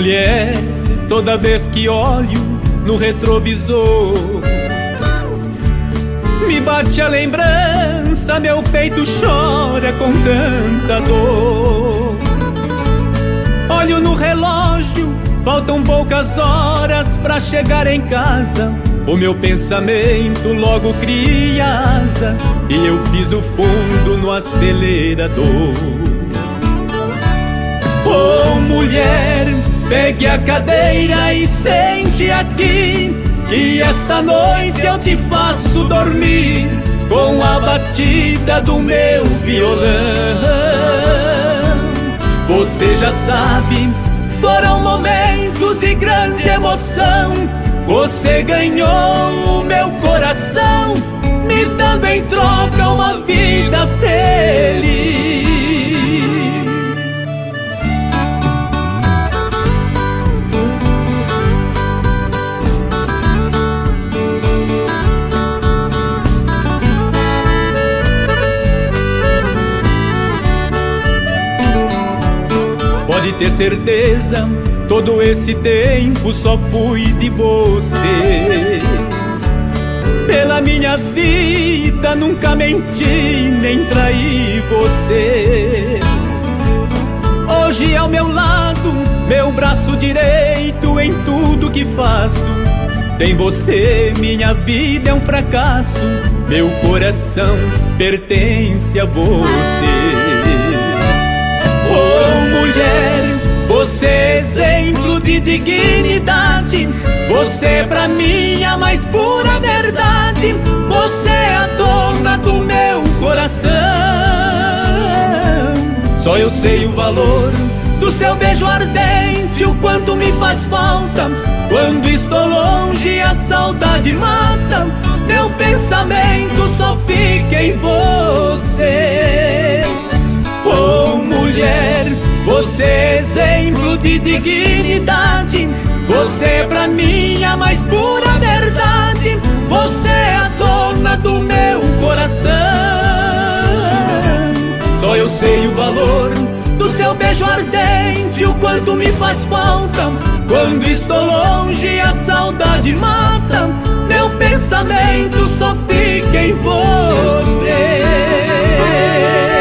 mulher, toda vez que olho no retrovisor, me bate a lembrança, meu peito chora com tanta dor. Olho no relógio, faltam poucas horas pra chegar em casa. O meu pensamento logo cria asas e eu piso fundo no acelerador. Oh, mulher, pegue a cadeira e sente aqui, e essa noite eu te faço dormir com a batida do meu violão. Você já sabe, foram momentos de grande emoção. Você ganhou o meu coração, me dando em troca uma vida feliz. Pode ter certeza, todo esse tempo só fui de você. Pela minha vida nunca menti, nem traí você. Hoje ao meu lado, meu braço direito em tudo que faço. Sem você minha vida é um fracasso, meu coração pertence a você. Oh, mulher, você é exemplo de dignidade. Você pra mim a mais pura verdade. Você é a dona do meu coração. Só eu sei o valor do seu beijo ardente, o quanto me faz falta. Quando estou longe a saudade mata. Meu pensamento só fica em você. Oh, mulher, você é exemplo de dignidade. Você pra mim a mais pura verdade. Você é a dona do meu coração. Só eu sei o valor do seu beijo ardente, o quanto me faz falta. Quando estou longe a saudade mata. Meu pensamento só fica em você.